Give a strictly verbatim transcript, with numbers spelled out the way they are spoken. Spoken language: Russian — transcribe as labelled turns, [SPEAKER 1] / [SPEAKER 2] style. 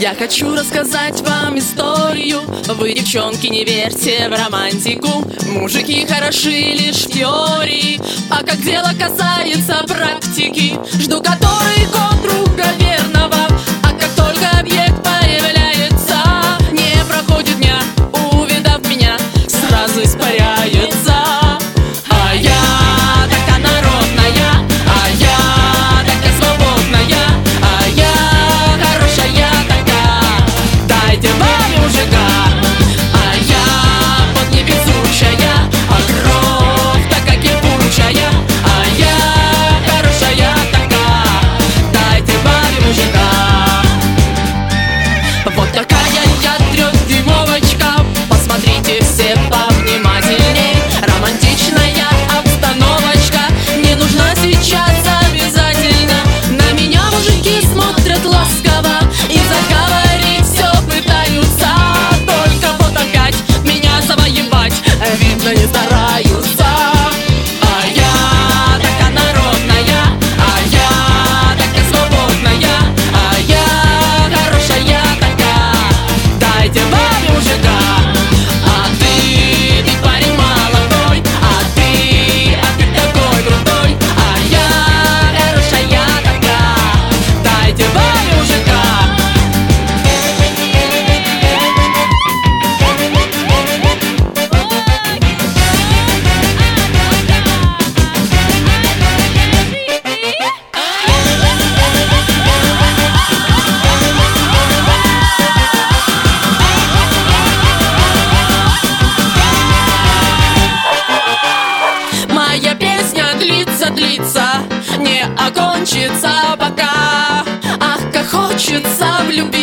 [SPEAKER 1] Я хочу рассказать вам историю. Вы, девчонки, не верьте в романтику. Мужики хороши лишь в теории, а как дело касается практики, жду который год друга верного, а как только объект появляется, не проходит дня, увидав меня, сразу испаряется. А я такая народная, а я такая свободная, а я хорошая такая, дайте бабе мужика. А я вот невезучая, а кровь такая кипучая, а я хорошая такая, дайте бабе мужика. Вот такая я трехдюймовочка, посмотрите все повнимательней. Романтичная обстановочка, не нужна сейчас обязательно. На меня мужики смотрят ласково и заговорить все пытаются, только вот опять меня завоевать, видно, не стараются. А я такая народная, а я такая свободная, а я хорошая такая, дайте бабе мужика. А ты, ты парень молодой, а ты, а ты такой крутой, а я хорошая такая, дайте бабе мужика. Моя песня длится, длится, не окончится пока. Ах, как хочется влюбиться